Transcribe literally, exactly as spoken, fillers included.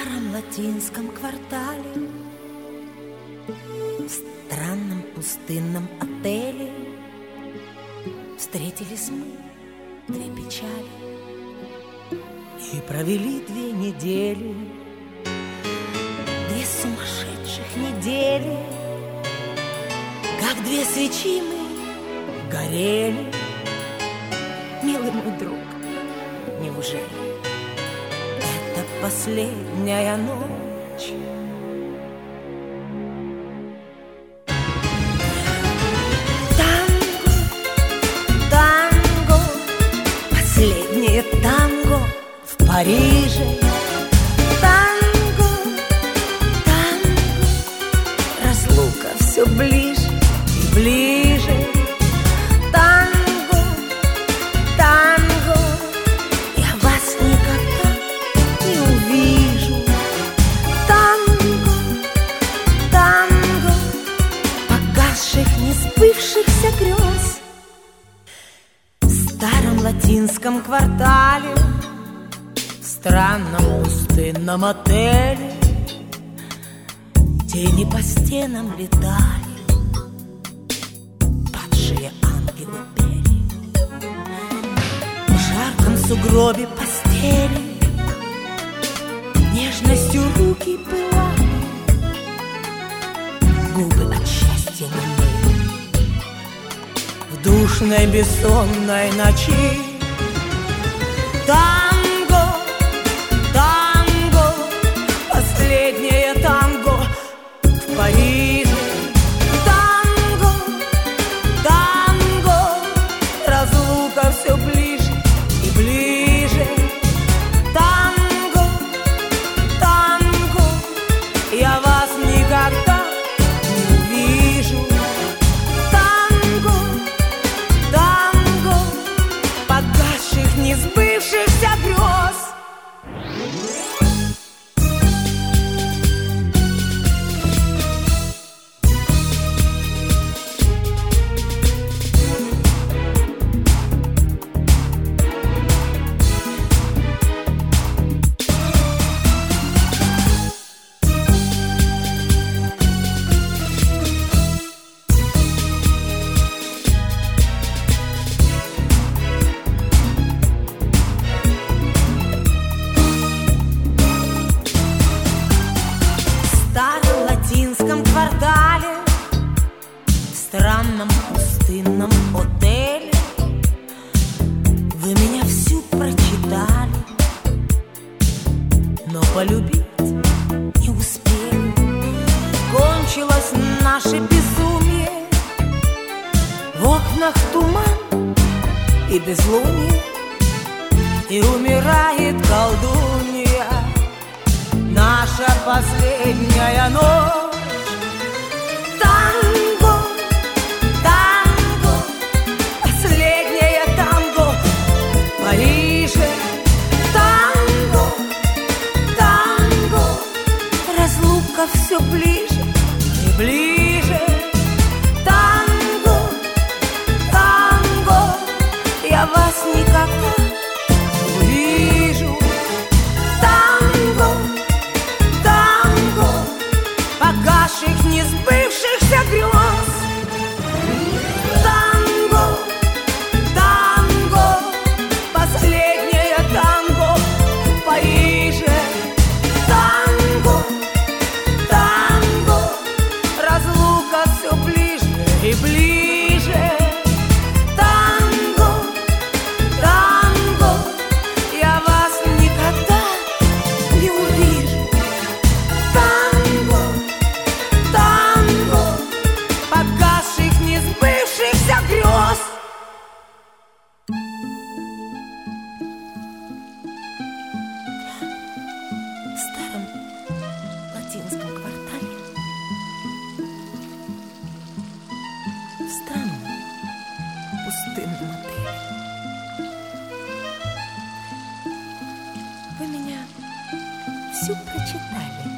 старом латинском квартале, в странном пустынном отеле встретились мы, две печали, и провели две недели, две сумасшедших недели, как две свечи мы горели. Милый мой друг, неужели это последняя ночь? Танго, танго, последнее танго в Париже. Танго, танго, разлука все ближе и ближе. Несбывшихся грез в старом латинском квартале, в странном пустынном отеле тени по стенам летали, падшие ангелы пели, в жарком сугробе постели нежностью руки пылали, губы от счастья немыли. В душной бессонной ночи танго, танго, последнее танго в Париже. Танго, танго, разлука все ближе и ближе. Танго, танго, я вас никогда не увижу. Несбывшихся грез. Квартале, в странном пустынном отеле вы меня всю прочитали, но полюбить не успели. Кончилось наше безумие, в окнах туман и безлуние, и умирает колдунья, наша последняя ночь. Танго, танго, последнее танго в Париже. Танго, танго, разлука все ближе и ближе. Танго, танго, я вас никогда не увижу. Танго, танго, погасших несбывшихся грез. Танго, танго, последнее танго в Париже. Танго, танго, разлука все ближе и ближе. Танго, танго, я вас никогда не увижу. Танго, танго, погасших несбывшихся грез. В старом латинском квартале, в странном пустынном отеле вы меня всю прочитали,